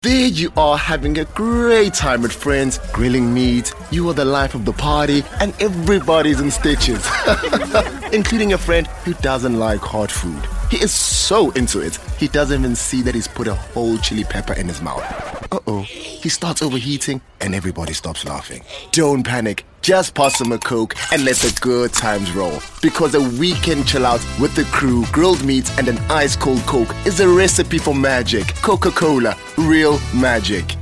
There you are having a great time with friends, grilling meat, you are the life of the party, and everybody's in stitches. Including a friend who doesn't like hot food. He is so into it, he doesn't even see that he's put a whole chili pepper in his mouth. Uh-oh, he starts overheating and everybody stops laughing. Don't panic, just pass him a Coke and let the good times roll. Because a weekend chill out with the crew, grilled meat and an ice cold Coke is a recipe for magic. Coca-Cola, real magic.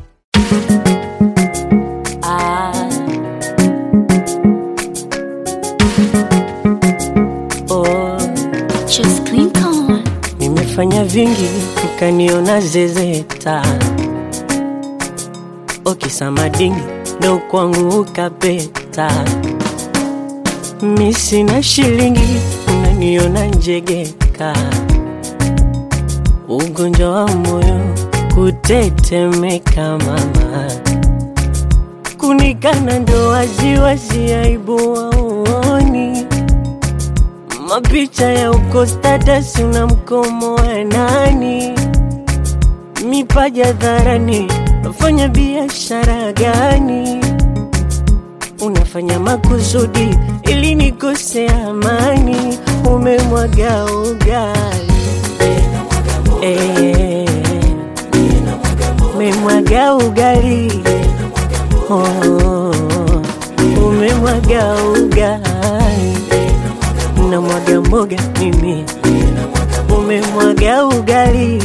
Just clean on. Nimefanya vingi ukaniona zezeta, okisama dingi ndo kwangu ukapeta. Misi na shilingi unaniona njegeka, ugonjwa wa moyo kutetemeka mama, kunikana ndo waziwazi aibu waoni. Mapicha ya uko status una mkomo wa nani, mipaja dharani, unafanya biashara gani? Unafanya makusudi ili nikose amani, umemwaga ugali umemwaga ugali, umemwaga ugali, na mwaga mboga mimi, umemwaga ugali,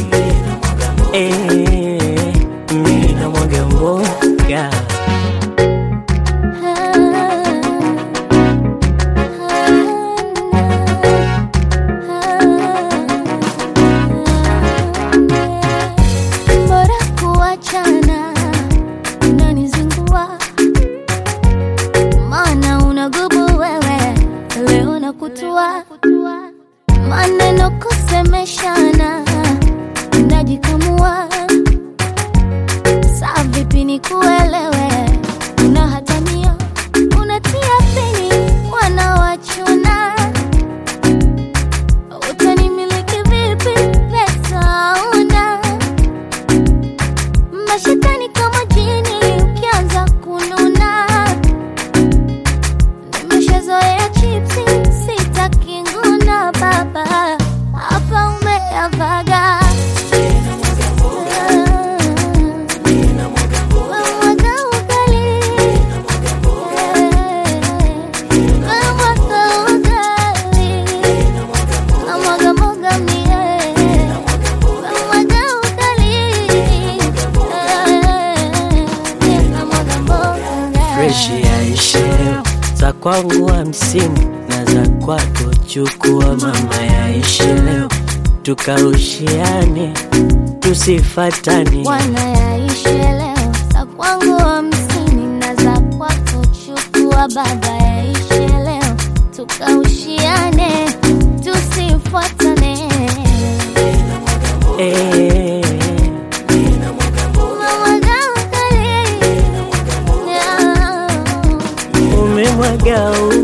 mimi na mwaga mboga. Bora kuachana, unanizingua, maana unagubu wewe, leo nakutua. Maneno kusemeshana, unajikamua. Saa vipi nikuelewe, unahatamia, unatia peni, wanawachuna. Utanimiliki vipi, pesa una. Mashetani kama jini, ukianza kununa. Nimeshazoea chipsi, sitaki nguna baba, hapa umeavaga. Fresh ya isheo, za kwangu 50 na za kwako chukua mama ya isheo. Tukarushiane, tusifatane. Wana ya isheo, za kwangu 50 na za kwako chukua baba ya isheo. Tukarushiane, tusifatane. Umemwaga